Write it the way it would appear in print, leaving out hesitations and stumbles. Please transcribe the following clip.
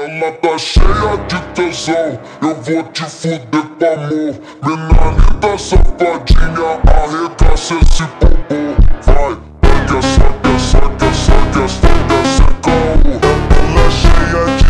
Ela tá cheia de tesão, eu vou te fuder com amor. Mina linda, safadinha, arregaça esse popô. Vai, pega essa, caô. Ela é cheia de